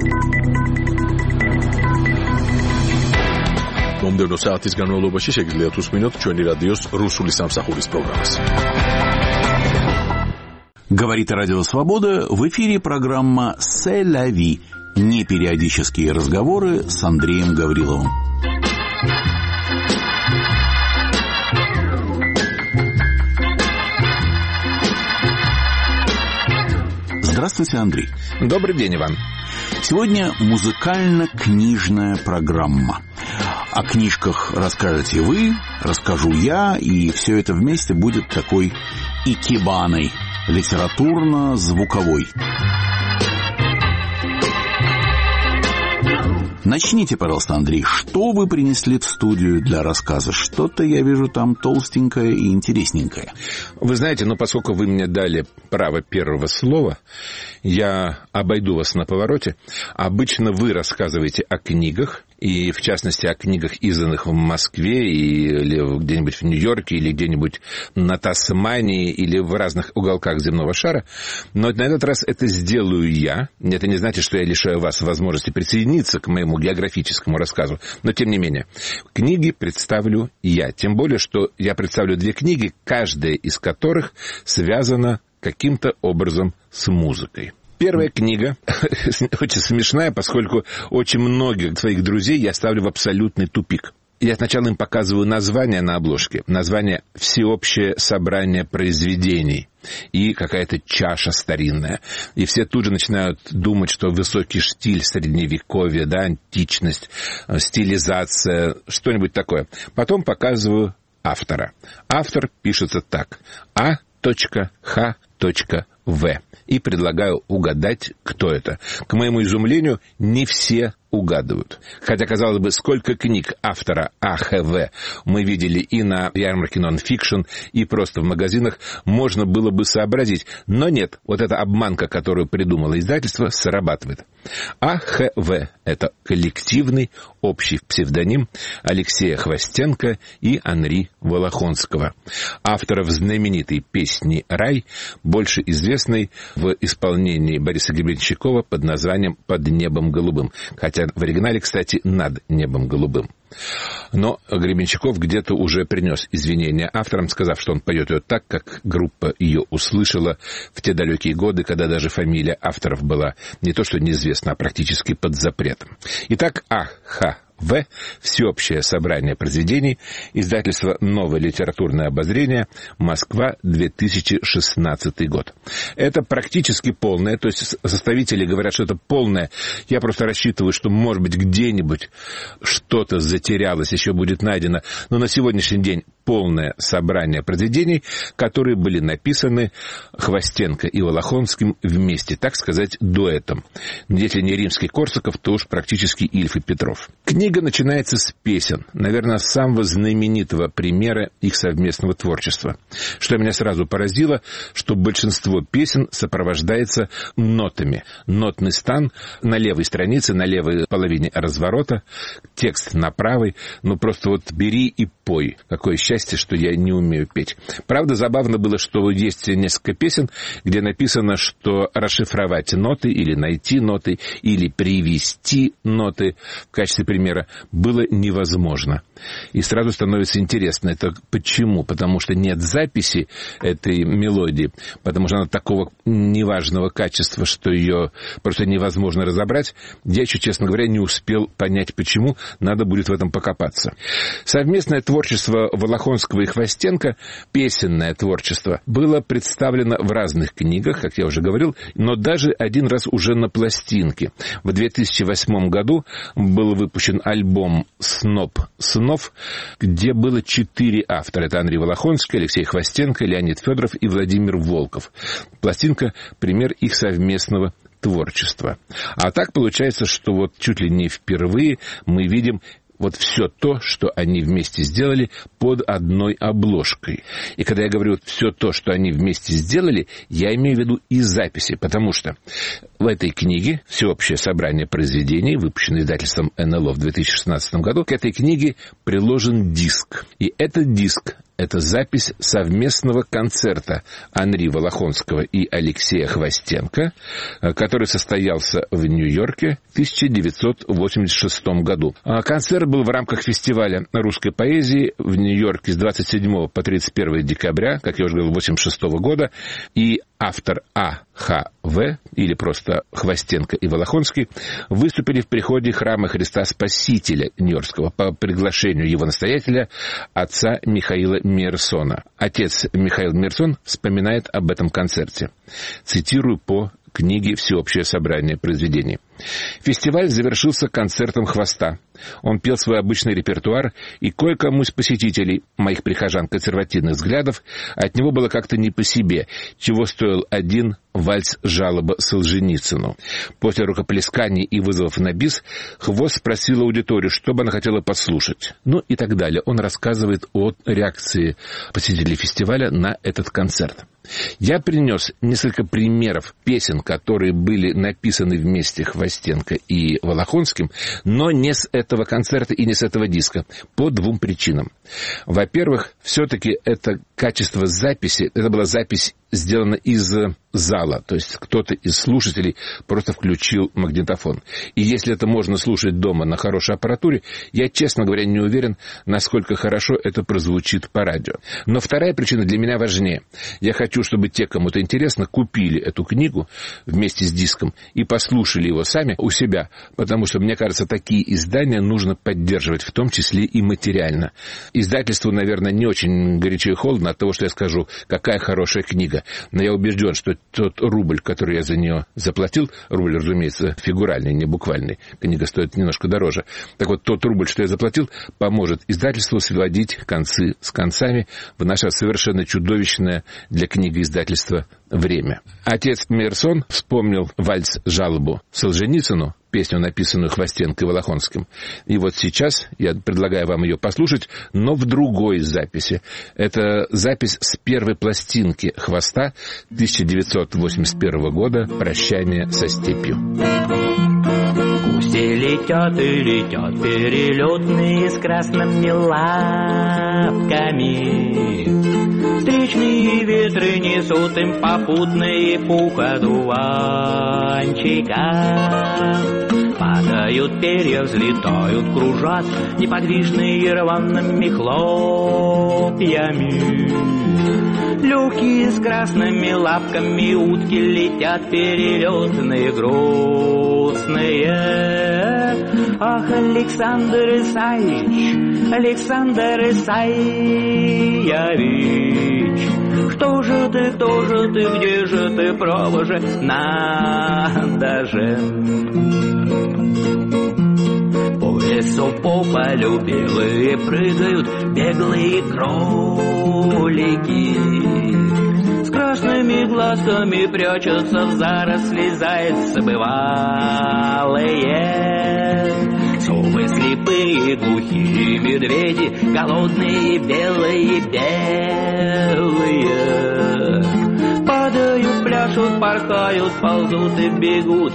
მომდევნო საათის განმავლობაში შეგიძლიათ უსმინოთ ჩვენი რადიოს რუსული სამსახურის პროგრამას. Говорит Радио Свобода, в эфире программа «C'est la vie». Непериодические разговоры с Андреем Гавриловым. Здравствуйте, Андрей. Добрый день, Иван. Сегодня музыкально-книжная программа. О книжках расскажете вы, расскажу я, и все это вместе будет такой икебаной, литературно-звуковой. Начните, пожалуйста, Андрей, что вы принесли в студию для рассказа? Что-то я вижу там толстенькое и интересненькое. Вы знаете, поскольку вы мне дали право первого слова, я обойду вас на повороте. Обычно вы рассказываете о книгах, и в частности о книгах, изданных в Москве, или где-нибудь в Нью-Йорке, или где-нибудь на Тасмании, или в разных уголках земного шара. Но на этот раз это сделаю я. Это не значит, что я лишаю вас возможности присоединиться к моему географическому рассказу. Но тем не менее, книги представлю я. Тем более, что я представлю две книги, каждая из которых связана каким-то образом с музыкой. Первая книга очень смешная, поскольку очень многих своих друзей я ставлю в абсолютный тупик. Я сначала им показываю название на обложке. Название «Всеобщее собрание произведений» и какая-то чаша старинная. И все тут же начинают думать, что высокий штиль средневековья, античность, стилизация, что-нибудь такое. Потом показываю автора. Автор пишется так: А.Х.В. И предлагаю угадать, кто это. К моему изумлению, не все угадывают. Хотя, казалось бы, сколько книг автора А.Х.В. мы видели и на ярмарке нон-фикшн, и просто в магазинах, можно было бы сообразить. Но нет, вот эта обманка, которую придумало издательство, срабатывает. А.Х.В. — это коллективный общий псевдоним Алексея Хвостенко и Анри Волохонского, авторов знаменитой песни «Рай», больше известной в исполнении Бориса Гребенщикова под названием «Под небом голубым». Хотя в оригинале, кстати, «Над небом голубым». Но Гребенщиков где-то уже принес извинения авторам, сказав, что он поет ее так, как группа ее услышала в те далекие годы, когда даже фамилия авторов была не то что неизвестна, а практически под запретом. Итак, А.Х.В. «Всеобщее собрание произведений», издательство «Новое литературное обозрение», Москва, 2016 год. Это практически полное, то есть составители говорят, что это полное. Я просто рассчитываю, что, может быть, где-нибудь что-то затерялось, еще будет найдено. Но на сегодняшний день полное собрание произведений, которые были написаны Хвостенко и Волохонским вместе, так сказать, дуэтом. Если не Римский-Корсаков, то уж практически Ильф и Петров. Книга начинается с песен, наверное, самого знаменитого примера их совместного творчества. Что меня сразу поразило, что большинство песен сопровождается нотами. Нотный стан на левой странице, на левой половине разворота, текст на правой. Просто вот бери и пой. Какое счастье, что я не умею петь. Правда, забавно было, что есть несколько песен, где написано, что расшифровать ноты или найти ноты, или привести ноты в качестве примера было невозможно. И сразу становится интересно, это почему? Потому что нет записи этой мелодии, потому что она такого неважного качества, что ее просто невозможно разобрать. Я еще, честно говоря, не успел понять, почему. Надо будет в этом покопаться. Совместное творчество Волохонского и Хвостенко, песенное творчество, было представлено в разных книгах, как я уже говорил, но даже один раз уже на пластинке. В 2008 году был выпущен альбом «Сноп снов», где было 4 автора. Это Андрей Волохонский, Алексей Хвостенко, Леонид Федоров и Владимир Волков. Пластинка — пример их совместного творчества. А так получается, что вот чуть ли не впервые мы видим вот все то, что они вместе сделали под одной обложкой. И когда я говорю все то, что они вместе сделали, я имею в виду и записи, потому что в этой книге «Всеобщее собрание произведений», выпущенное издательством НЛО в 2016 году, к этой книге приложен диск. И этот диск Это запись совместного концерта Анри Волохонского и Алексея Хвостенко, который состоялся в Нью-Йорке в 1986 году. Концерт был в рамках фестиваля русской поэзии в Нью-Йорке с 27 по 31 декабря, как я уже говорил, 1986 года, и автор А.Х.В. или просто Хвостенко и Волохонский выступили в приходе храма Христа Спасителя Нью-Йоркского по приглашению его настоятеля, отца Михаила Мейерсона. Отец Михаил Мейерсон вспоминает об этом концерте. Цитирую по книге «Всеобщее собрание произведений». Фестиваль завершился концертом Хвоста. Он пел свой обычный репертуар, и кое-кому из посетителей, моих прихожан консервативных взглядов, от него было как-то не по себе, чего стоил один вальс-жалоба Солженицыну. После рукоплесканий и вызовов на бис Хвост спросил аудиторию, что бы она хотела послушать. Ну и так далее. Он рассказывает о реакции посетителей фестиваля на этот концерт. Я принес несколько примеров песен, которые были написаны вместе Хвостенко и Волохонским, но не с этого концерта и не с этого диска, по двум причинам. Во-первых, все-таки это качество записи, это была запись сделана из зала, то есть кто-то из слушателей просто включил магнитофон. И если это можно слушать дома на хорошей аппаратуре, я, честно говоря, не уверен, насколько хорошо это прозвучит по радио. Но вторая причина для меня важнее. Я хочу, чтобы те, кому это интересно, купили эту книгу вместе с диском и послушали его сами у себя, потому что, мне кажется, такие издания нужно поддерживать, в том числе и материально. Издательству, наверное, не очень горячо и холодно от того, что я скажу, какая хорошая книга. Но я убежден, что тот рубль, который я за нее заплатил, рубль, разумеется, фигуральный, не буквальный, книга стоит немножко дороже. Так вот, тот рубль, что я заплатил, поможет издательству сводить концы с концами в наше совершенно чудовищное для книги издательства время. Отец Мейерсон вспомнил вальс-жалобу Солженицыну, песню, написанную Хвостенко и Волохонским. И вот сейчас я предлагаю вам ее послушать, но в другой записи. Это запись с первой пластинки Хвоста 1981 года «Прощание со степью». Гуси летят и летят перелетные с красными лапками. Встречные ветры несут им попутные пух одуванчика. Падают перья, взлетают, кружат неподвижные рваными хлопьями. Легкие с красными лапками утки летят перелетные, грустные. Ах, Александр Исаевич, Александр Исаевич, что же ты, где же ты, право же, надо же. По лесу, по полю белые прыгают беглые кролики. С красными глазками прячутся в заросли зайцы бывалые. Совы слепые, глухие медведи, голодные, белые. Падают, пляшут, порхают, ползут и бегут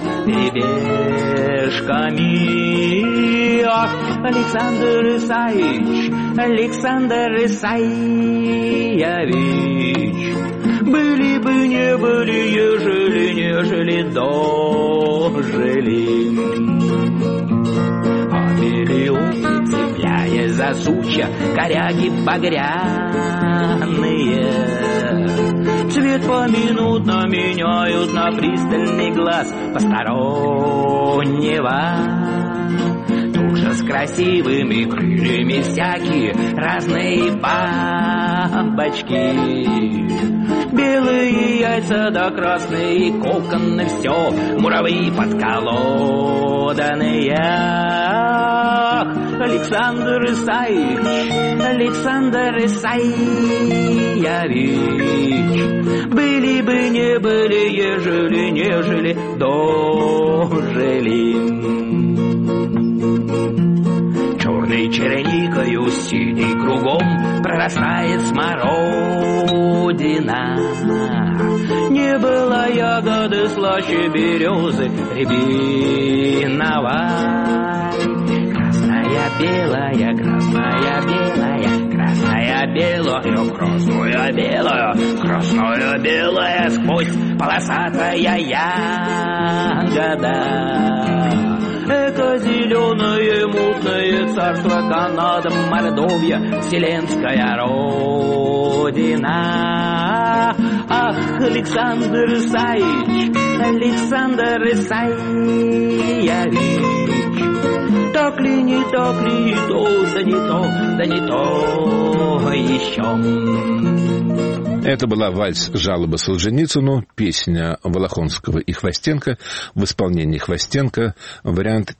перебежками. Ах, Александр Исаевич, Александр Исаевич, были бы, не были, ежели дожили. А миллионы, цепляясь за сучья, коряги багряные, цвет поминутно меняют на пристальный глаз постороннего. Тоже с красивыми крыльями всякие разные бабочки. Белые яйца да красные коконы, все муравьи подколоданные. Александр Исаевич, Александр Исаевич, были бы, не были, ежели дожили. Черной черникою синий кругом прорастает смородина. Не было ягоды слаще березы рябиновой. Красная, белая, красная, белая, красная, белую, красную белая сквозь полосатая ягода. Эко зеленое мутное царство Канада, Мордовия, вселенская родина. Ах, Александр Исаевич, Александр Исаевич, так ли, не так ли, то, да не то, да не то еще. Это была вальс-жалоба Солженицыну, песня Волохонского и Хвостенко в исполнении Хвостенко, вариант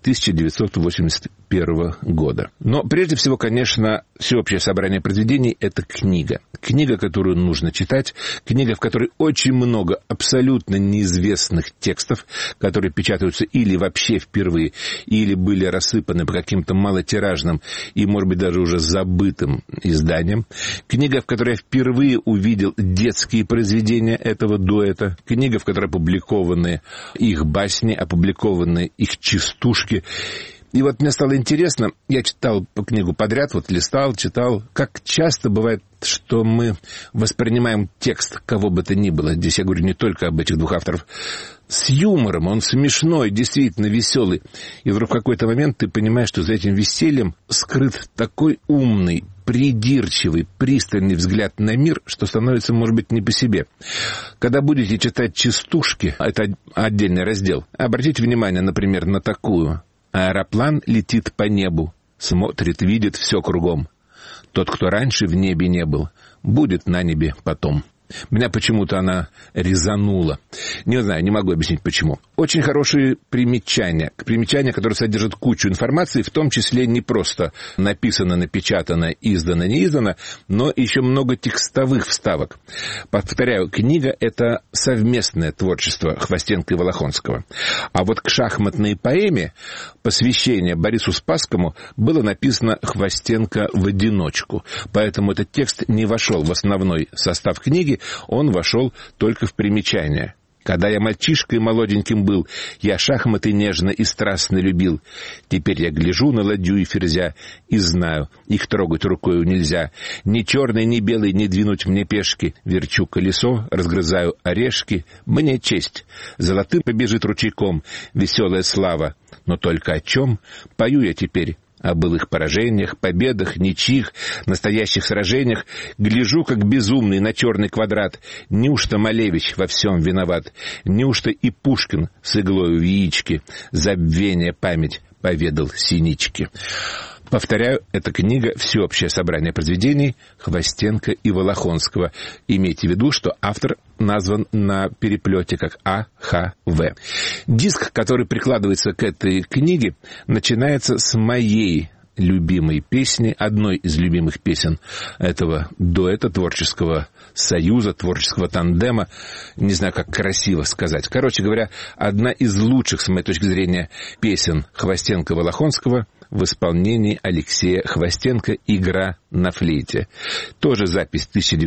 1981 года. Но прежде всего, конечно, всеобщее собрание произведений – это книга. Книга, которую нужно читать, книга, в которой очень много абсолютно неизвестных текстов, которые печатаются или вообще впервые, или были рассыпаны по каким-то малотиражным и, может быть, даже уже забытым изданиям. Книга, в которой я впервые увидел детские произведения этого дуэта. Книга, в которой опубликованы их басни, опубликованы их частушки. И вот мне стало интересно, я читал книгу подряд, вот листал, читал, как часто бывает, что мы воспринимаем текст кого бы то ни было, здесь я говорю не только об этих двух авторах, с юмором, он смешной, действительно веселый. И вдруг в какой-то момент ты понимаешь, что за этим весельем скрыт такой умный, придирчивый, пристальный взгляд на мир, что становится, может быть, не по себе. Когда будете читать частушки, это отдельный раздел, обратите внимание, например, на такую. Аэроплан летит по небу, смотрит, видит все кругом. Тот, кто раньше в небе не был, будет на небе потом. Меня почему-то она резанула. Не знаю, не могу объяснить, почему. Очень хорошие примечания. Примечания, которые содержат кучу информации, в том числе не просто написано, напечатано, издано, не издано, но еще много текстовых вставок. Повторяю, книга — это совместное творчество Хвостенко и Волохонского. А вот к шахматной поэме посвящение Борису Спасскому было написано Хвостенко в одиночку. Поэтому этот текст не вошел в основной состав книги, он вошел только в примечания. Когда я мальчишкой молоденьким был, я шахматы нежно и страстно любил. Теперь я гляжу на ладью и ферзя и знаю, их трогать рукою нельзя. Ни черный, ни белый не двинуть мне пешки. Верчу колесо, разгрызаю орешки. Мне честь. Золотым побежит ручейком веселая слава. Но только о чем пою я теперь? О былых поражениях, победах, ничьих, настоящих сражениях. Гляжу, как безумный, на черный квадрат. Неужто Малевич во всем виноват? Неужто и Пушкин с иглою в яичке забвение память поведал синичке? Повторяю, эта книга «Всеобщее собрание произведений» Хвостенко и Волохонского. Имейте в виду, что автор назван на переплете как А.Х.В. Диск, который прикладывается к этой книге, начинается с моей любимой песни, одной из любимых песен этого дуэта, творческого союза, творческого тандема. Не знаю, как красиво сказать. Короче говоря, одна из лучших, с моей точки зрения, песен Хвостенко-Волохонского в исполнении Алексея Хвостенко «Игра на флейте». Тоже запись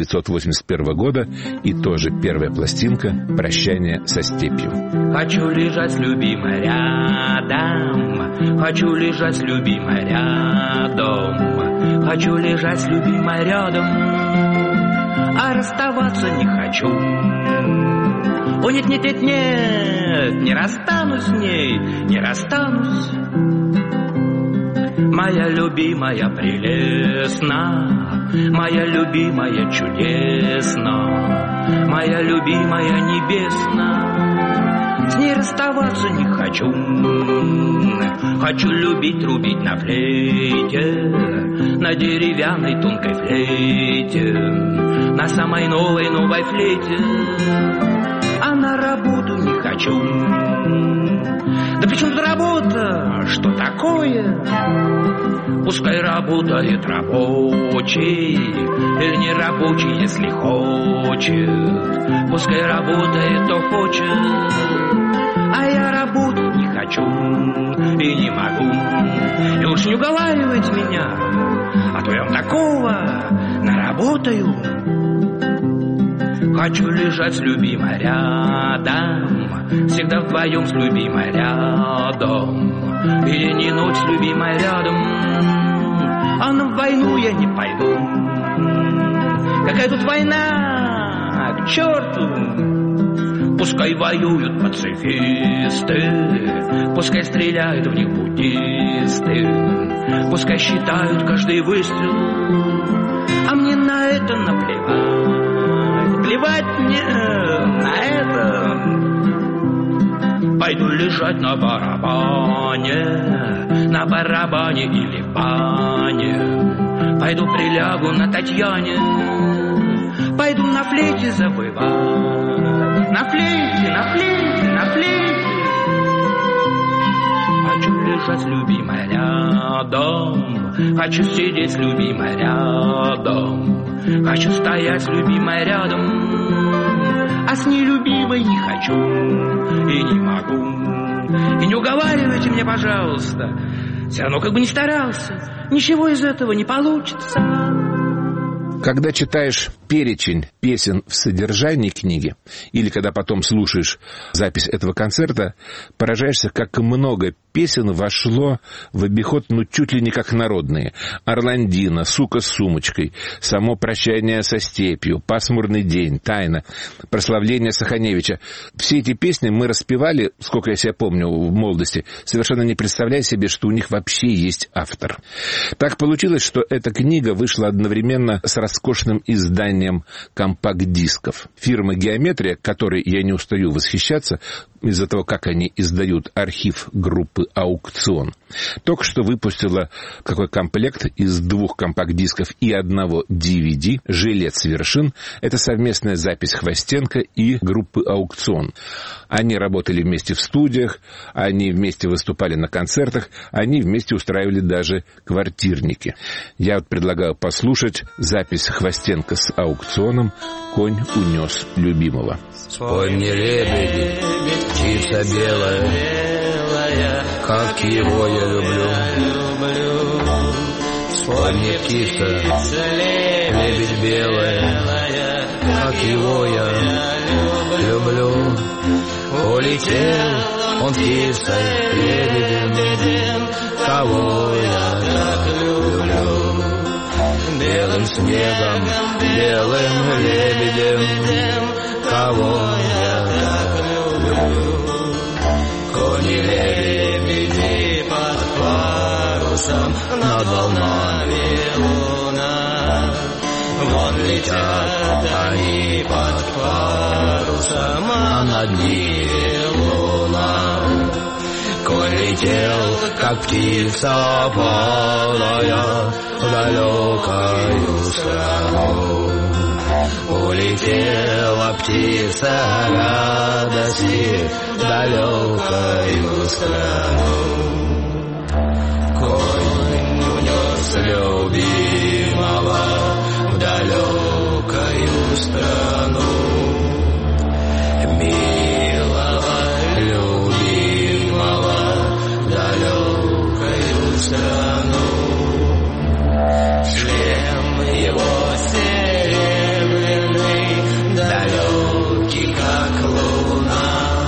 1981 года и тоже первая пластинка «Прощание со степью». Хочу лежать с любимой рядом, хочу лежать с любимой рядом, хочу лежать с любимой рядом, а расставаться не хочу. О, нет, нет, нет, нет, не расстанусь с ней, не расстанусь. Моя любимая прелестна, моя любимая чудесна, моя любимая небесна. С ней расставаться не хочу. Хочу любить, трубить на флейте, на деревянной тонкой флейте, на самой новой флейте. А на работу не хочу. Да при чем тут работа? Что такое? Пускай работает рабочий, или не рабочий, если хочет. Пускай работает, кто хочет. А я работать не хочу и не могу. И лучше не уговаривать меня, а то я вам такого наработаю. Хочу лежать с любимой рядом, всегда вдвоем с любимой рядом, и не ночь с любимой рядом, а на войну я не пойду. Какая тут война, к черту! Пускай воюют пацифисты, пускай стреляют в них буддисты, пускай считают каждый выстрел, а мне на это наплевать. Плевать мне на это. Пойду лежать на барабане или бане. Пойду прилягу на Татьяне, пойду на флейте завывать. На флейте, на флейте, на флейте. Хочу лежать с любимой рядом, хочу сидеть с любимой рядом, хочу стоять с любимой рядом, а с нелюбимой не хочу и не могу. И не уговаривайте меня, пожалуйста, все равно как бы не старался, ничего из этого не получится. Когда читаешь перечень песен в содержании книги, или когда потом слушаешь запись этого концерта, поражаешься, как много песен вошло в обиход, чуть ли не как народные. «Орландина», «Сука с сумочкой», «Само прощание со степью», «Пасмурный день», «Тайна», «Прославление Саханевича». Все эти песни мы распевали, сколько я себя помню в молодости, совершенно не представляя себе, что у них вообще есть автор. Так получилось, что эта книга вышла одновременно с роскошным изданием компакт-дисков. Фирма «Геометрия», которой я не устаю восхищаться из-за того, как они издают архив группы «Аукцион», только что выпустила какой комплект из 2 компакт-дисков и 1 DVD «Жилец вершин». Это совместная запись Хвостенко и группы «Аукцион». Они работали вместе в студиях, они вместе выступали на концертах, они вместе устраивали даже квартирники. Я предлагаю послушать запись Хвостенко с «Аукционом» «Конь унес любимого». Вспомни, лебеди, птица белая, как его я люблю. Вспомни, птица, лебедь белая, как его я люблю. Улетел он птицей, лебедем, кого я так люблю. Белым снегом, белым лебедем, кого я так люблю. Кони-лебеди под парусом, над волнами луна. Вон летят они под парусом, а над ними луна. Конь летел, как птица полая, в далекую страну. Улетела птица радости в далекую страну. Конь унес любимого в далекую страну. Милого, любимого в далекую страну. Шлем его серебряный, далекий, как луна.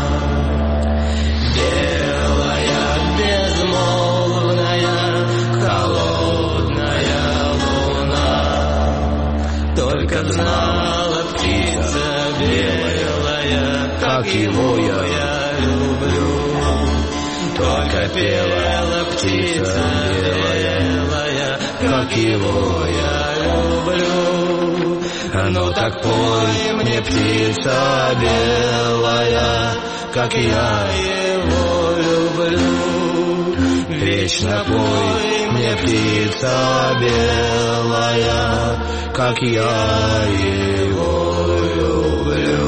Белая, безмолвная, холодная луна. Только знала птица белая, как его я люблю. Только пела птица белая, как его я люблю. Ну так пой мне, птица белая, как я его люблю. Вечно пой мне, птица белая, как я его люблю.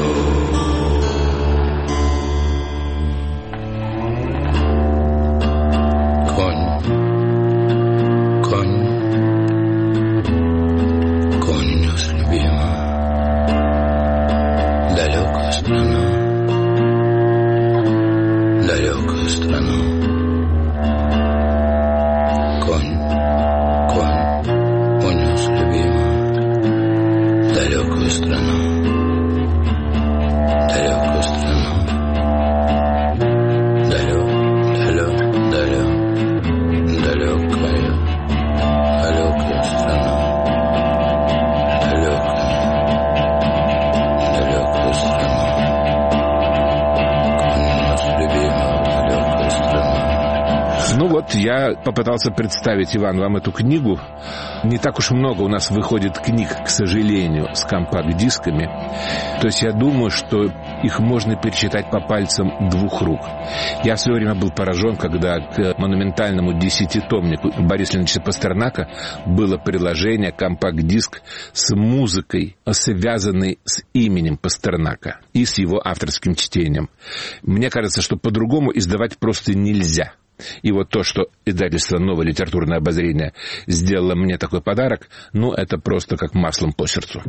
Ну вот, я попытался представить, Иван, вам эту книгу. Не так уж много у нас выходит книг, к сожалению, с компакт-дисками. То есть я думаю, что их можно пересчитать по пальцам двух рук. Я в свое время был поражен, когда к монументальному 10-томнику Бориса Леонидовича Пастернака было приложение, компакт-диск с музыкой, связанной с именем Пастернака и с его авторским чтением. Мне кажется, что по-другому издавать просто нельзя. И вот то, что издательство «Новое литературное обозрение» сделало мне такой подарок, ну, это просто как маслом по сердцу.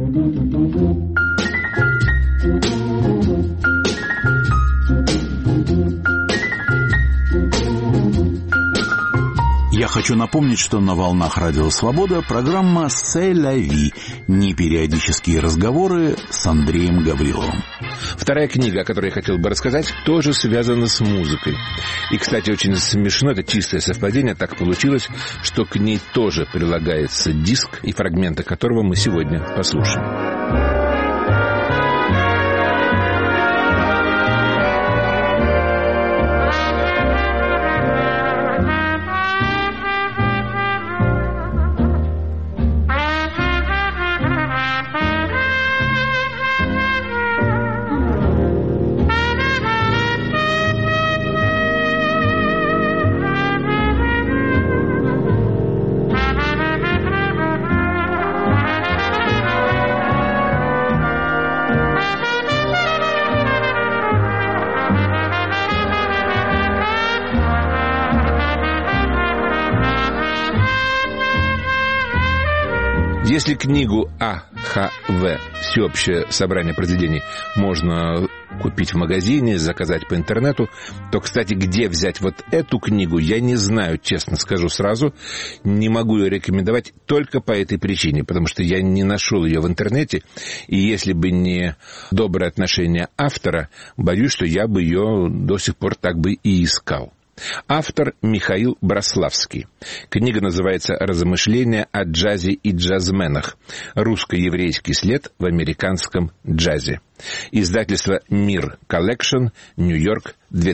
Я хочу напомнить, что на волнах Радио Свобода программа «C'est la vie» — непериодические разговоры с Андреем Гавриловым. Вторая книга, о которой я хотел бы рассказать, тоже связана с музыкой. И, кстати, очень смешно, это чистое совпадение, так получилось, что к ней тоже прилагается диск, и фрагменты которого мы сегодня послушаем. Если книгу АХВ «Всеобщее собрание произведений» можно купить в магазине, заказать по интернету, то, кстати, где взять вот эту книгу, я не знаю, честно скажу сразу. Не могу ее рекомендовать только по этой причине, потому что я не нашел ее в интернете, и если бы не доброе отношение автора, боюсь, что я бы ее до сих пор так бы и искал. Автор Михаил Браславский. Книга называется «Размышления о джазе и джазменах. Русско-еврейский след в американском джазе». Издательство «Мир Коллекшн», Нью-Йорк,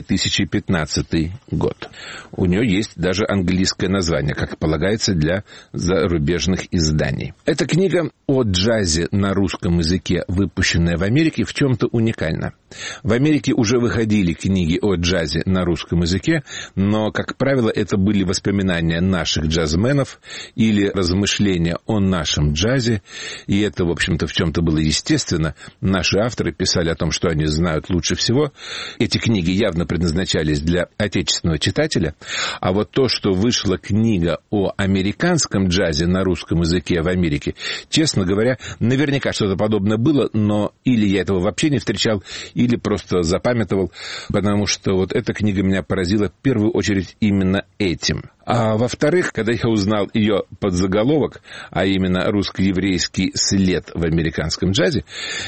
2015 год. У нее есть даже английское название, как полагается для зарубежных изданий. Эта книга о джазе на русском языке, выпущенная в Америке, в чем-то уникальна. В Америке уже выходили книги о джазе на русском языке, но, как правило, это были воспоминания наших джазменов или размышления о нашем джазе, и это, в общем-то, в чем-то было естественно. Наши авторы писали о том, что они знают лучше всего. Эти книги явно предназначались для отечественного читателя, а вот то, что вышла книга о американском джазе на русском языке в Америке, честно говоря, наверняка что-то подобное было, но или я этого вообще не встречал, или просто запамятовал, потому что вот эта книга меня поразила в первую очередь именно этим. А во-вторых, когда я узнал ее подзаголовок, а именно «Русско-еврейский след в американском джазе»,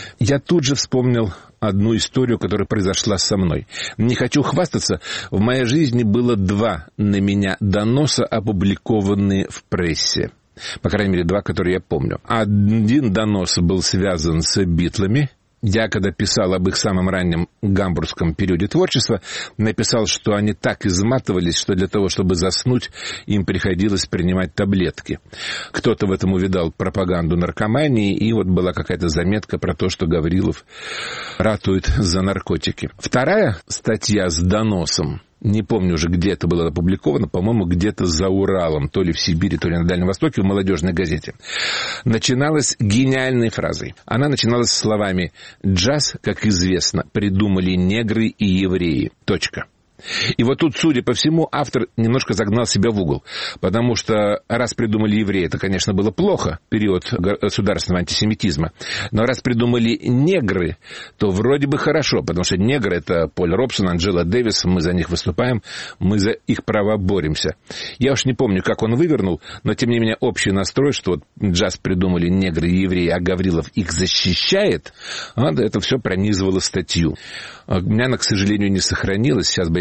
я тут же вспомнил одну историю, которая произошла со мной. Не хочу хвастаться, в моей жизни было 2 на меня доноса, опубликованные в прессе. По крайней мере, 2, которые я помню. Один донос был связан с Битлами. Я, когда писал об их самом раннем гамбургском периоде творчества, написал, что они так изматывались, что для того, чтобы заснуть, им приходилось принимать таблетки. Кто-то в этом увидал пропаганду наркомании, и вот была какая-то заметка про то, что Гаврилов ратует за наркотики. Вторая статья с доносом, не помню уже, где это было опубликовано, по-моему, где-то за Уралом, то ли в Сибири, то ли на Дальнем Востоке, в молодежной газете. Начиналась гениальной фразой. Она начиналась словами: «Джаз, как известно, придумали негры и евреи. Точка». И вот тут, судя по всему, автор немножко загнал себя в угол, потому что раз придумали евреи, это, конечно, было плохо, период государственного антисемитизма, но раз придумали негры, то вроде бы хорошо, потому что негры — это Поль Робсон, Анджела Дэвис, мы за них выступаем, мы за их права боремся. Я уж не помню, как он вывернул, но, тем не менее, общий настрой, что вот джаз придумали негры и евреи, а Гаврилов их защищает, это все пронизывало статью. У меня она, к сожалению, не сохранилась, сейчас бы я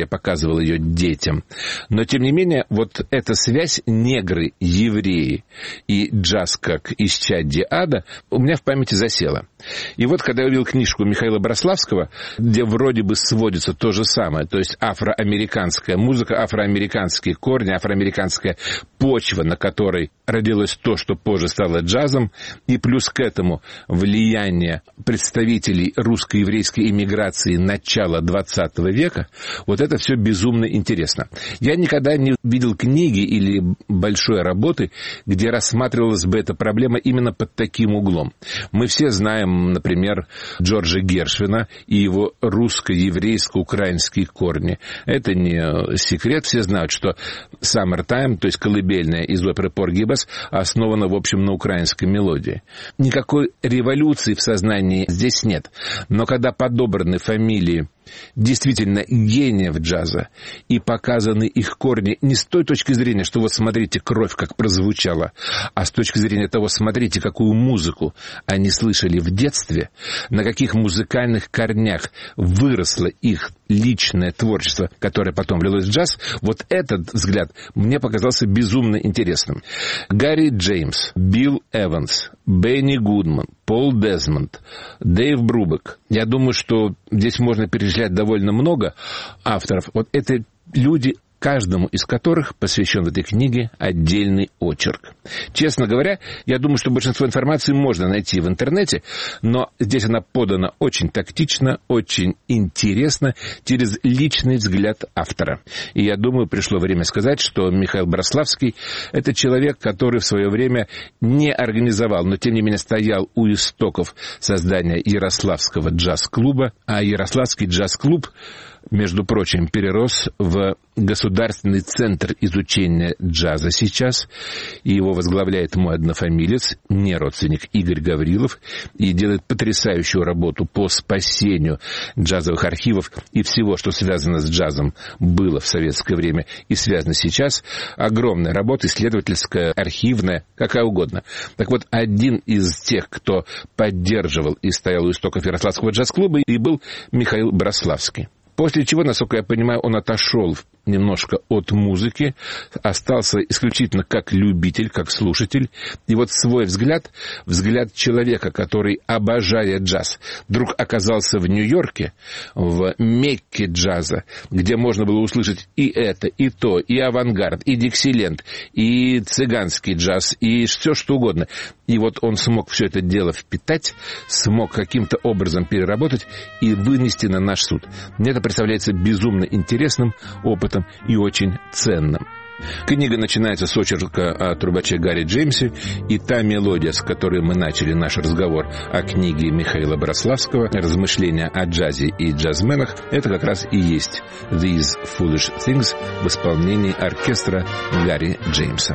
я показывал ее детям. Но, тем не менее, вот эта связь негры, евреи и джаз как исчадие ада у меня в памяти засела. И вот, когда я увидел книжку Михаила Браславского, где вроде бы сводится то же самое, то есть афроамериканская музыка, афроамериканские корни, афроамериканская почва, на которой родилось то, что позже стало джазом, и плюс к этому влияние представителей русско-еврейской эмиграции начала XX века, вот это все безумно интересно. Я никогда не видел книги или большой работы, где рассматривалась бы эта проблема именно под таким углом. Мы все знаем, например, Джорджа Гершвина и его русско-еврейско-украинские корни. Это не секрет, все знают, что «Summertime», то есть колыбельная из оперы «Порги и Бесс», основана, в общем, на украинской мелодии. Никакой революции в сознании здесь нет. Но когда подобраны фамилии действительно гениев джаза и показаны их корни не с той точки зрения, что вот смотрите, кровь как прозвучала, а с точки зрения того, смотрите, какую музыку они слышали в детстве, на каких музыкальных корнях выросло их личное творчество, которое потом влилось в джаз, вот этот взгляд мне показался безумно интересным. Гарри Джеймс, Билл Эванс, Бенни Гудман, Пол Дезмонд, Дэйв Брубек. Я думаю, что здесь можно перечислять довольно много авторов. Вот это люди, каждому из которых посвящен в этой книге отдельный очерк. Честно говоря, я думаю, что большинство информации можно найти в интернете, но здесь она подана очень тактично, очень интересно, через личный взгляд автора. И я думаю, пришло время сказать, что Михаил Браславский – это человек, который в свое время не организовал, но тем не менее стоял у истоков создания Ярославского джаз-клуба, а Ярославский джаз-клуб, между прочим, перерос в государственный центр изучения джаза сейчас, и его возглавляет мой однофамилец, не родственник, Игорь Гаврилов, и делает потрясающую работу по спасению джазовых архивов и всего, что связано с джазом, было в советское время и связано сейчас. Огромная работа, исследовательская, архивная, какая угодно. Так вот, один из тех, кто поддерживал и стоял у истоков Ярославского джаз-клуба, и был Михаил Браславский. После чего, насколько я понимаю, он отошел немножко от музыки, остался исключительно как любитель, как слушатель. И вот свой взгляд человека, который, обожая джаз, вдруг оказался в Нью-Йорке, в Мекке джаза, где можно было услышать и это, и то, и авангард, и диксиленд, и цыганский джаз, и все что угодно. И вот он смог все это дело впитать, смог каким-то образом переработать и вынести на наш суд. Мне это представляется безумно интересным опытом и очень ценным. Книга начинается с очерка о трубаче Гарри Джеймсе, и та мелодия, с которой мы начали наш разговор о книге Михаила Браславского «Размышления о джазе и джазменах», это как раз и есть «These Foolish Things» в исполнении оркестра Гарри Джеймса.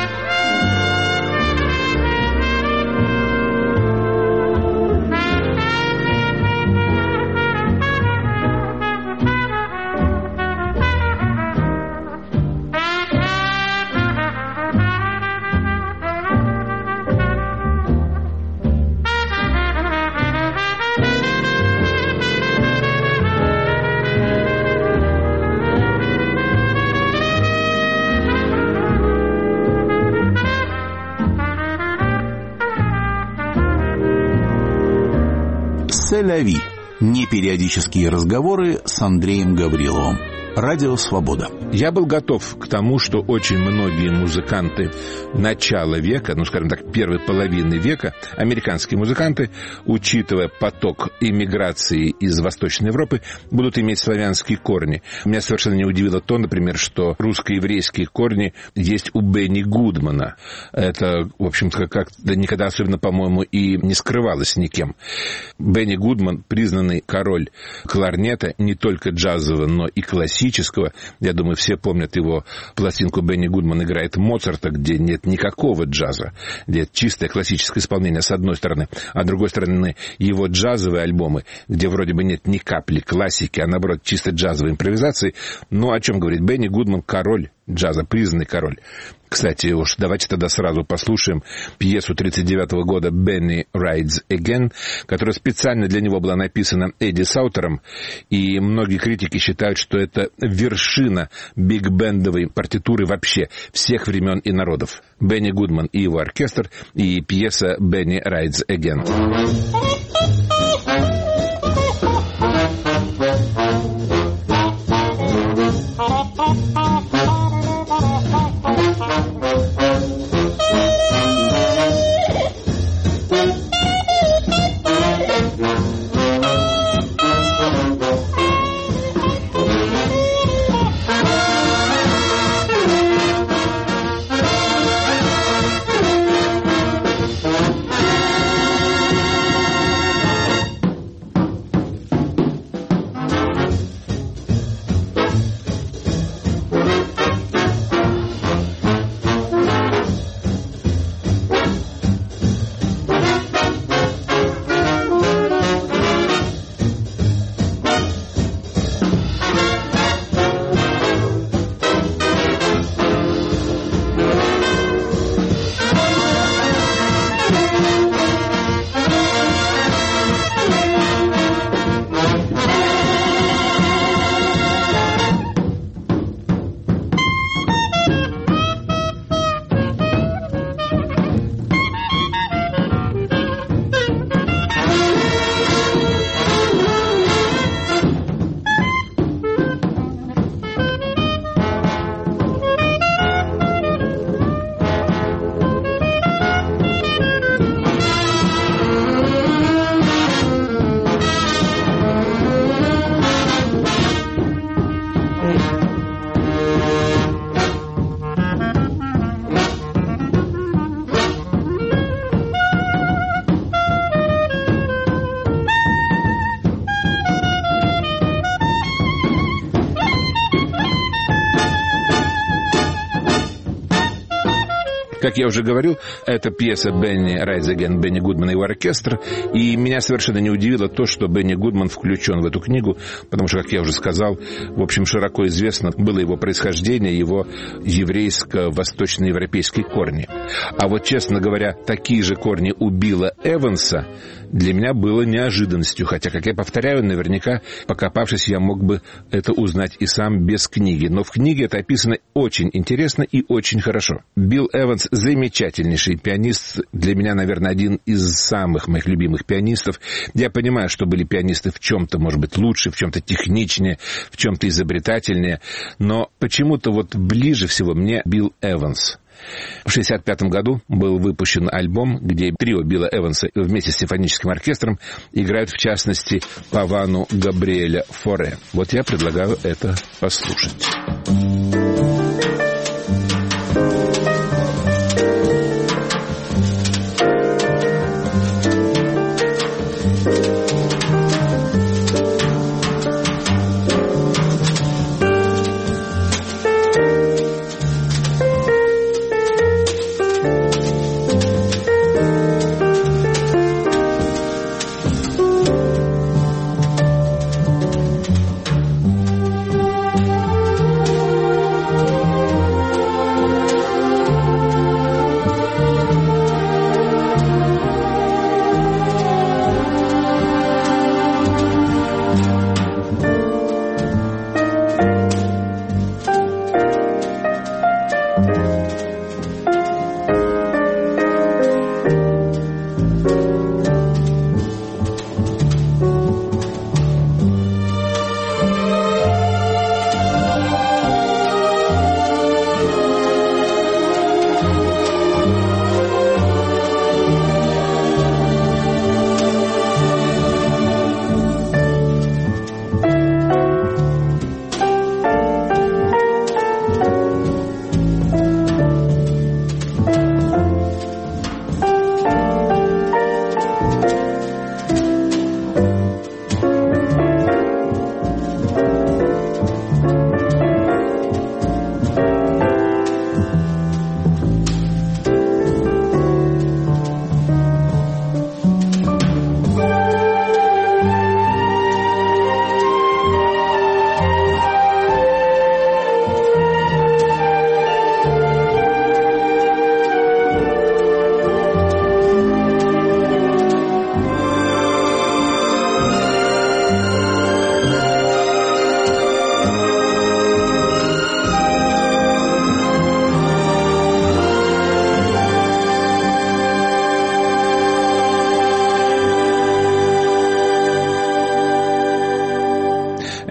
«Сэ-ля-ви» – непериодические разговоры с Андреем Гавриловым. Радио «Свобода». Я был готов к тому, что очень многие музыканты начала века, скажем так, первой половины века, американские музыканты, учитывая поток иммиграции из Восточной Европы, будут иметь славянские корни. Меня совершенно не удивило то, например, что русско-еврейские корни есть у Бенни Гудмана. Это, в общем-то, как-то никогда особенно, по-моему, и не скрывалось никем. Бенни Гудман, признанный король кларнета, не только джазового, но и классического. Я думаю, все помнят его пластинку «Бенни Гудман играет Моцарта», где нет никакого джаза, где чистое классическое исполнение с одной стороны, а с другой стороны его джазовые альбомы, где вроде бы нет ни капли классики, а наоборот чисто джазовой импровизации. Но о чем говорит Бенни Гудман — король джаза, признанный король. Кстати, уж давайте тогда сразу послушаем пьесу 1939 года «Benny Rides Again», которая специально для него была написана Эдди Саутером, и многие критики считают, что это вершина биг-бендовой партитуры вообще всех времен и народов. Бенни Гудман и его оркестр, и пьеса «Benny Rides Again». Как я уже говорил, это пьеса «Benny Rides Again» Бенни Гудмана и его оркестр, и меня совершенно не удивило то, что Бенни Гудман включен в эту книгу, потому что, как я уже сказал, в общем, широко известно было его происхождение, его еврейско-восточноевропейские корни. А вот, честно говоря, такие же корни у Билла Эванса для меня было неожиданностью, хотя, как я повторяю, наверняка, покопавшись, я мог бы это узнать и сам без книги. Но в книге это описано очень интересно и очень хорошо. Билл Эванс — замечательнейший пианист, для меня, наверное, один из самых моих любимых пианистов. Я понимаю, что были пианисты в чем-то, может быть, лучше, в чем-то техничнее, в чем-то изобретательнее, но почему-то вот ближе всего мне Билл Эванс. В 1965 году был выпущен альбом, где трио Билла Эванса вместе с симфоническим оркестром играют, в частности, Павану Габриэля Форе. Вот я предлагаю это послушать.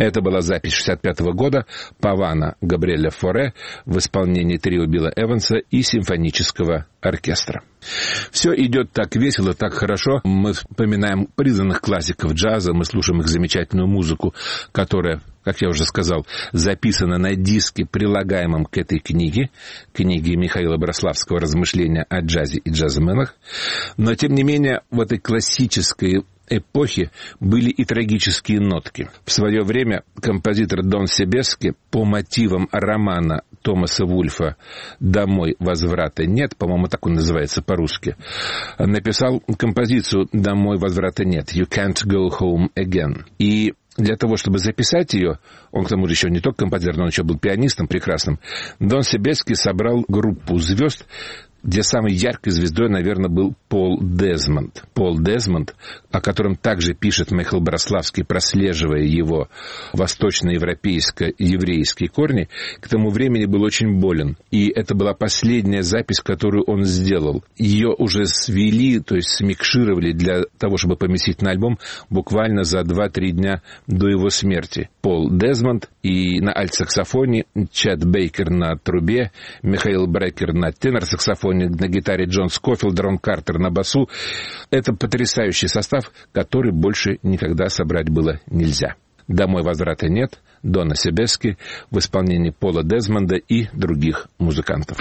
Это была запись 1965 года Павана Габриэля Форе в исполнении трио Билла Эванса и симфонического оркестра. Все идет так весело, так хорошо. Мы вспоминаем признанных классиков джаза, мы слушаем их замечательную музыку, которая, как я уже сказал, записана на диске, прилагаемом к этой книге Михаила Борославского «Размышления о джазе и джазменах». Но, тем не менее, в этой классической эпохи были и трагические нотки. В свое время композитор Дон Себески по мотивам романа Томаса Вульфа «Домой возврата нет», по-моему, так он называется по-русски, написал композицию «Домой возврата нет», «You can't go home again». И для того, чтобы записать ее, он к тому же еще не только композитор, но он еще был пианистом прекрасным, Дон Себески собрал группу звезд, где самой яркой звездой, наверное, был Пол Дезмонд. Пол Дезмонд, о котором также пишет Михаил Борославский, прослеживая его восточноевропейско-еврейские корни, к тому времени был очень болен. И это была последняя запись, которую он сделал. Ее уже свели, то есть смикшировали для того, чтобы поместить на альбом буквально за 2-3 дня до его смерти. Пол Дезмонд и на альт-саксофоне, Чет Бейкер на трубе, Михаил Брекер на тенор-саксофоне, на гитаре Джон Скофилд, Рон Картер на басу. Это потрясающий состав, который больше никогда собрать было нельзя. «Домой возврата нет», Дона Себески в исполнении Пола Дезмонда и других музыкантов.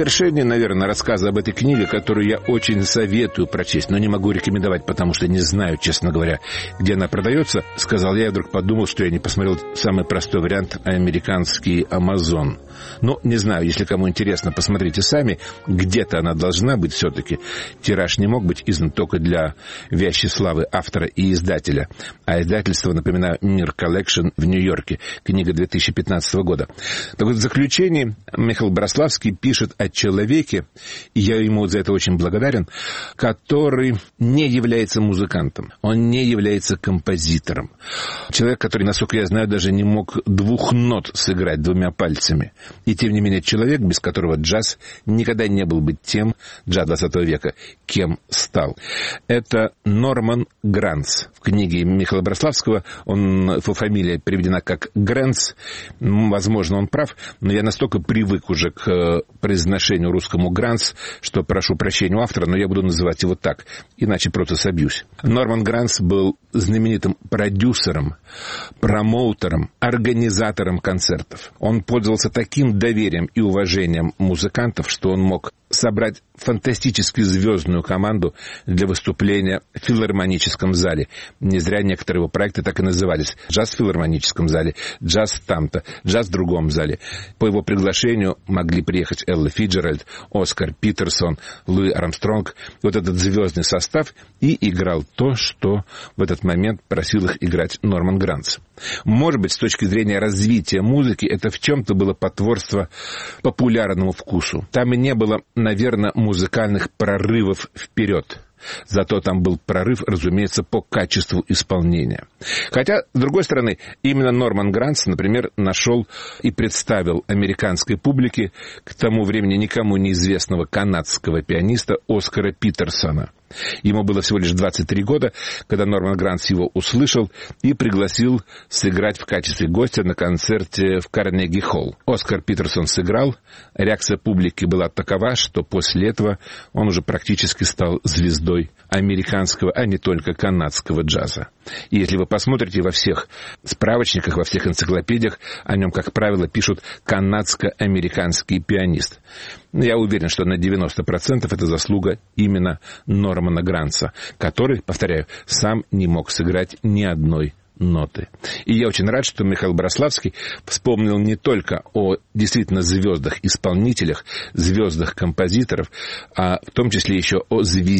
завершение, наверное, рассказа об этой книге, которую я очень советую прочесть, но не могу рекомендовать, потому что не знаю, честно говоря, где она продается, сказал я, и вдруг подумал, что я не посмотрел самый простой вариант — американский Amazon. Но не знаю, если кому интересно, посмотрите сами, где-то она должна быть все-таки. Тираж не мог быть издан только для вящей славы автора и издателя. А издательство, напоминаю, Мир Коллекшн в Нью-Йорке. Книга 2015 года. Так вот, в заключении Михаил Браславский пишет о человеке, и я ему за это очень благодарен, который не является музыкантом. Он не является композитором. Человек, который, насколько я знаю, даже не мог 2 нот сыграть 2 пальцами. И тем не менее человек, без которого джаз никогда не был бы тем, джаз 20 века, кем стал. Это Норман Гранц. В книге Михаила Браславского его фамилия переведена как Грэнц. Возможно, он прав, но я настолько привык уже к произношению русскому Гранц, что прошу прощения у автора, но я буду называть его так, иначе просто собьюсь. Норман Гранц был знаменитым продюсером, промоутером, организатором концертов. Он пользовался таким доверием и уважением музыкантов, что он мог собрать фантастически звездную команду для выступления в филармоническом зале. Не зря некоторые его проекты так и назывались. Джаз в филармоническом зале, джаз там-то, джаз в другом зале. По его приглашению могли приехать Элла Фиджеральд, Оскар Питерсон, Луи Армстронг. Вот этот звездный состав и играл то, что в этот момент просил их играть Норман Гранц. Может быть, с точки зрения развития музыки, это в чем-то было потворство популярному вкусу. Там и не было, наверное, музыкальных прорывов вперед. Зато там был прорыв, разумеется, по качеству исполнения. Хотя, с другой стороны, именно Норман Гранц, например, нашел и представил американской публике к тому времени никому неизвестного канадского пианиста Оскара Питерсона. Ему было всего лишь 23 года, когда Норман Гранц его услышал и пригласил сыграть в качестве гостя на концерте в Карнеги-холл. Оскар Питерсон сыграл, реакция публики была такова, что после этого он уже практически стал звездой американского, а не только канадского джаза. И если вы посмотрите во всех справочниках, во всех энциклопедиях, о нем, как правило, пишут «канадско-американский пианист». Я уверен, что на 90% это заслуга именно Нормана Гранца, который, повторяю, сам не мог сыграть ни одной ноты. И я очень рад, что Михаил Браславский вспомнил не только о действительно звездах-исполнителях, звездах-композиторов, а в том числе еще о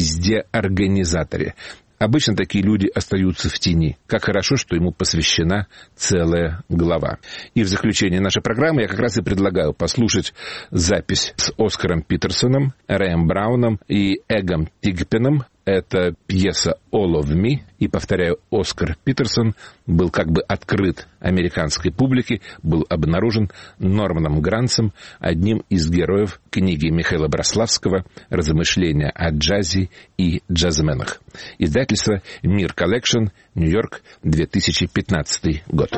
звезде-организаторе. Обычно такие люди остаются в тени. Как хорошо, что ему посвящена целая глава. И в заключение нашей программы я как раз и предлагаю послушать запись с Оскаром Питерсоном, Рэем Брауном и Эгом Тигпеном. Это пьеса «All of Me». И, повторяю, Оскар Питерсон был как бы открыт американской публике, был обнаружен Норманом Гранцем, одним из героев книги Михаила Браславского «Размышления о джазе и джазменах». Издательство «Мир Коллекшн», Нью-Йорк, 2015 год.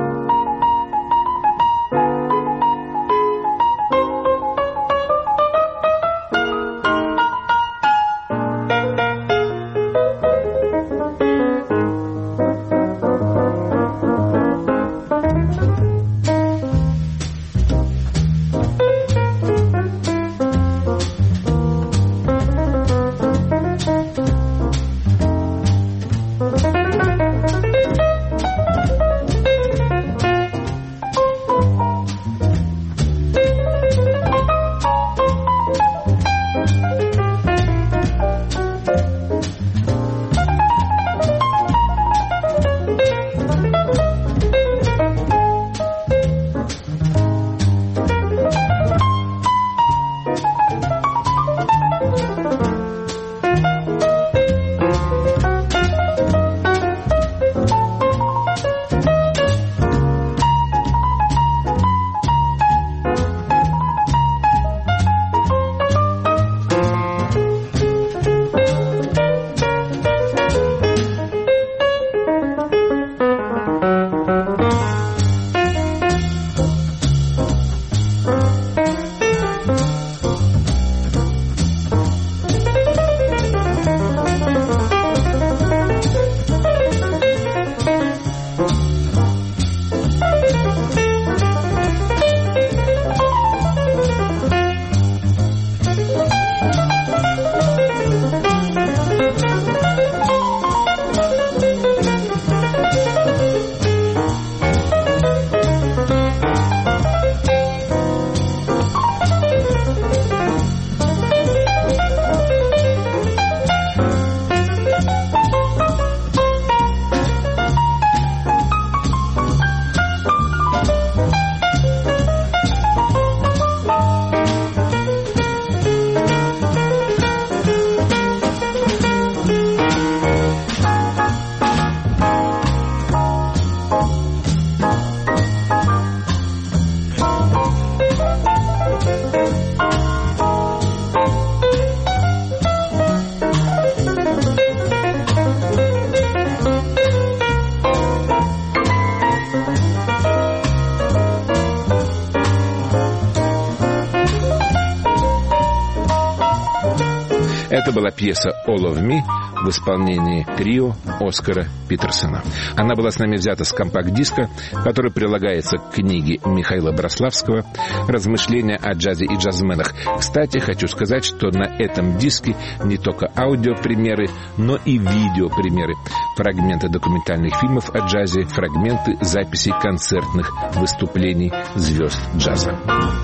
Это была пьеса «All of Me» в исполнении трио Оскара Питерсона. Она была с нами взята с компакт-диска, который прилагается к книге Михаила Браславского «Размышления о джазе и джазменах». Кстати, хочу сказать, что на этом диске не только аудиопримеры, но и видеопримеры, фрагменты документальных фильмов о джазе, фрагменты записей концертных выступлений звезд джаза.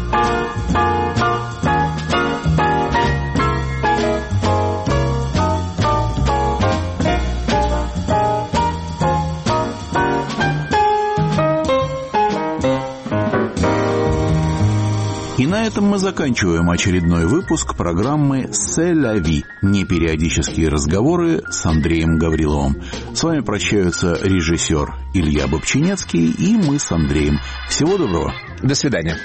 И на этом мы заканчиваем очередной выпуск программы «C'est la vie» – непериодические разговоры с Андреем Гавриловым. С вами прощаются режиссер Илья Бобчинецкий и мы с Андреем. Всего доброго. До свидания.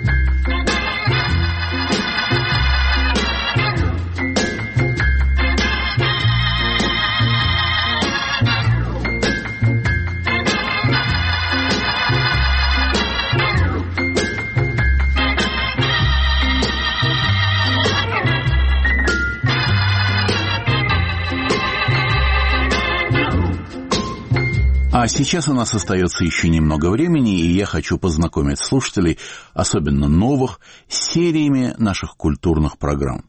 А сейчас у нас остается еще немного времени, и я хочу познакомить слушателей, особенно новых, с сериями наших культурных программ.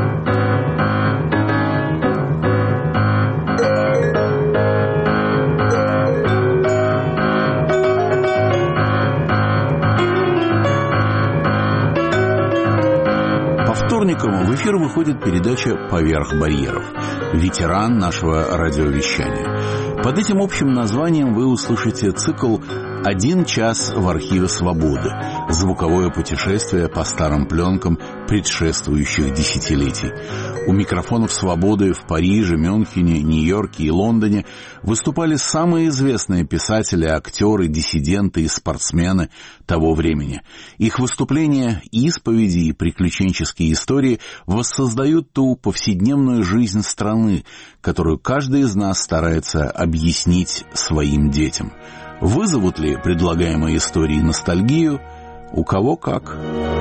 По вторникам в эфир выходит передача «Поверх барьеров», ветеран нашего радиовещания. Под этим общим названием вы услышите цикл «1 час в архиве свободы», звуковое путешествие по старым пленкам предшествующих десятилетий. У микрофонов «Свободы» в Париже, Мюнхене, Нью-Йорке и Лондоне выступали самые известные писатели, актеры, диссиденты и спортсмены того времени. Их выступления, исповеди и приключенческие истории воссоздают ту повседневную жизнь страны, которую каждый из нас старается объяснить своим детям. Вызовут ли предлагаемые истории ностальгию? У кого как.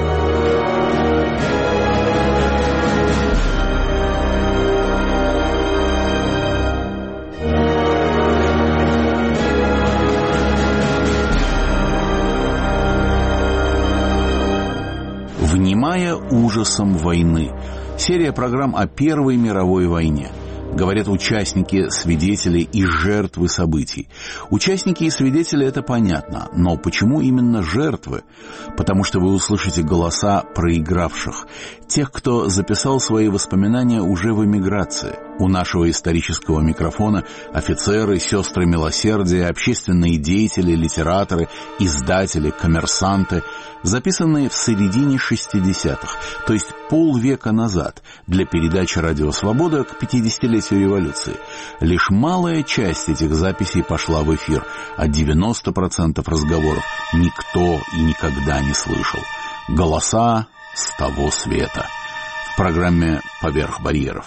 «Внимая ужасом войны» — серия программ о Первой мировой войне. Говорят участники, свидетели и жертвы событий. Участники и свидетели — это понятно, но почему именно жертвы? Потому что вы услышите голоса проигравших, тех, кто записал свои воспоминания уже в эмиграции. У нашего исторического микрофона офицеры, сестры милосердия, общественные деятели, литераторы, издатели, коммерсанты, записанные в середине 60-х, то есть полвека назад, для передачи «Радио Свобода» к 50-летию революции. Лишь малая часть этих записей пошла в эфир, а 90% разговоров никто и никогда не слышал. Голоса с того света. В программе «Поверх барьеров».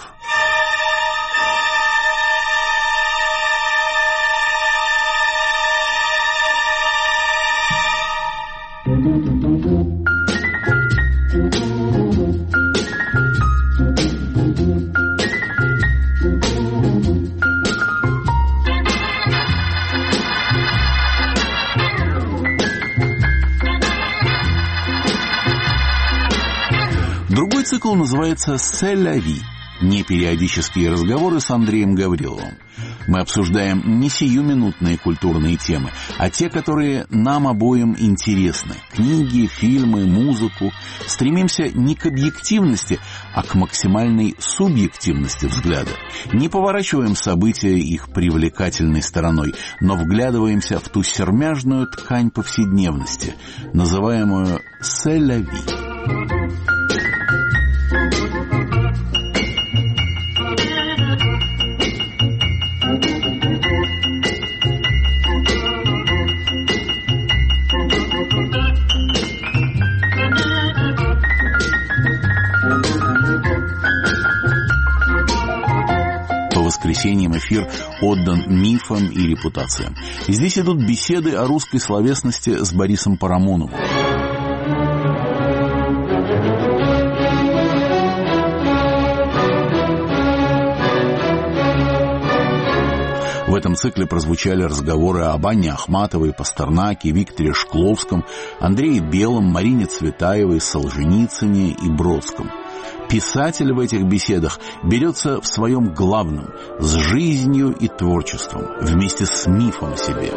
Другой цикл называется «C'est la vie» – непериодические разговоры с Андреем Гавриловым. Мы обсуждаем не сиюминутные культурные темы, а те, которые нам обоим интересны – книги, фильмы, музыку. Стремимся не к объективности, а к максимальной субъективности взгляда. Не поворачиваем события их привлекательной стороной, но вглядываемся в ту сермяжную ткань повседневности, называемую «C'est la vie». По воскресеньям эфир отдан мифам и репутациям. Здесь идут беседы о русской словесности с Борисом Парамоновым. В этом цикле прозвучали разговоры об Анне Ахматовой, Пастернаке, Викторе Шкловском, Андрее Белом, Марине Цветаевой, Солженицыне и Бродском. Писатель в этих беседах берется в своем главном – с жизнью и творчеством, вместе с мифом о себе.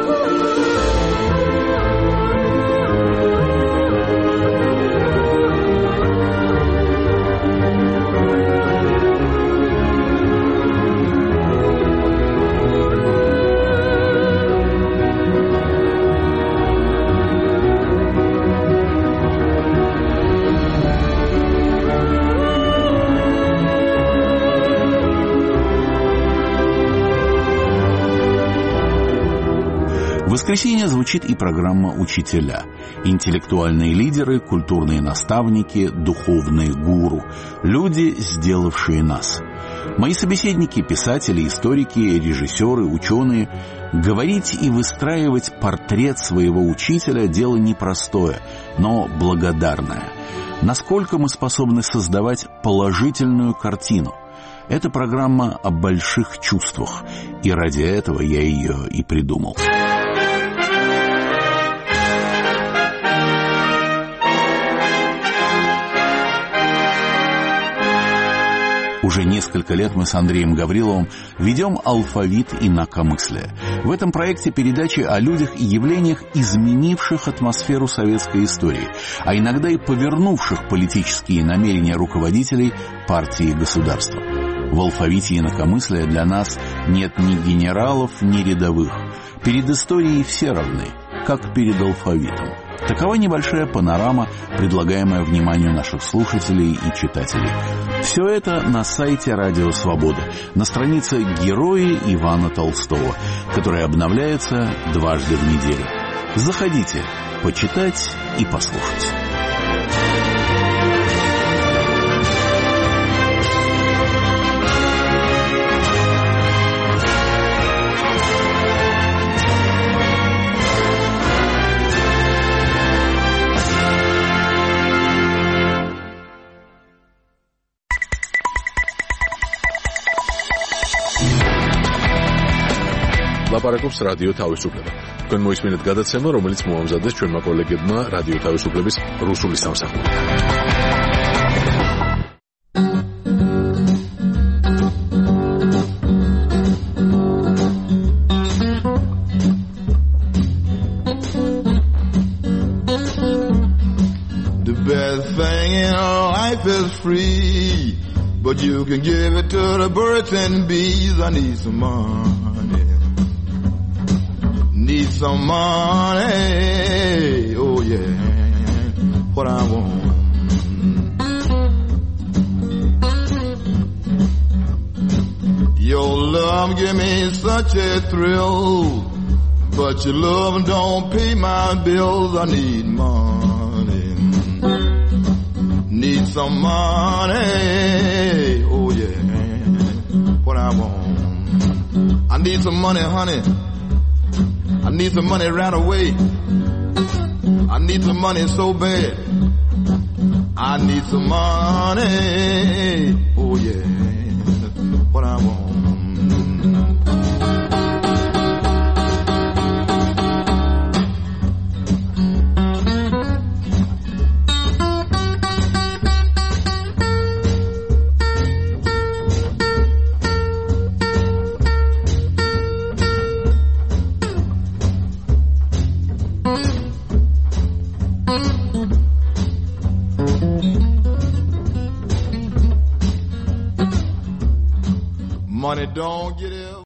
В воскресенье звучит и программа «Учителя». Интеллектуальные лидеры, культурные наставники, духовные гуру. Люди, сделавшие нас. Мои собеседники – писатели, историки, режиссеры, ученые. Говорить и выстраивать портрет своего учителя – дело непростое, но благодарное. Насколько мы способны создавать положительную картину? Это программа о больших чувствах, и ради этого я ее и придумал. Уже несколько лет мы с Андреем Гавриловым ведем «Алфавит инакомыслия». В этом проекте передачи о людях и явлениях, изменивших атмосферу советской истории, а иногда и повернувших политические намерения руководителей партии и государства. В «Алфавите инакомыслия» для нас нет ни генералов, ни рядовых. Перед историей все равны, как перед алфавитом. Такова небольшая панорама, предлагаемая вниманию наших слушателей и читателей. Все это на сайте «Радио Свобода», на странице «Герои Ивана Толстого», которая обновляется дважды в неделю. Заходите, почитать и послушать. ლაპარაკობს რადიო თავისუფლება. თქვენ მოისმინეთ გადაცემა, რომელიც მოამზადეს ჩვენმა კოლეგებმა რადიო თავისუფლების რუსული სამსახურიდან. The best thing in life is free, but you can give it to the birds and bees. I need some money. Need some money, oh yeah, what I want. Your love give me such a thrill, but your love don't pay my bills. I need money, need some money, oh yeah, what I want. I need some money, honey. I need some money right away. I need some money so bad. I need some money. Oh yeah, what I want. Money don't get it.